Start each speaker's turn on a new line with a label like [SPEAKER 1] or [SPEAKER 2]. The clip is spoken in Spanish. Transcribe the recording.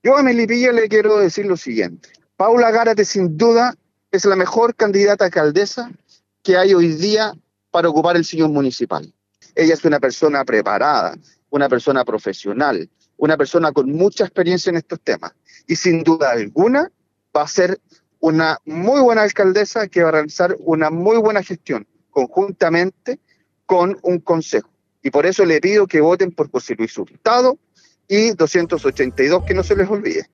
[SPEAKER 1] Yo a Melipilla le quiero decir lo siguiente. Paula Gárate sin duda es la mejor candidata a alcaldesa que hay hoy día para ocupar el sillón municipal. Ella es una persona preparada, una persona profesional, una persona con mucha experiencia en estos temas. Y sin duda alguna va a ser una muy buena alcaldesa que va a realizar una muy buena gestión conjuntamente con un consejo. Y por eso le pido que voten por José Luis Hurtado y 282, que no se les olvide.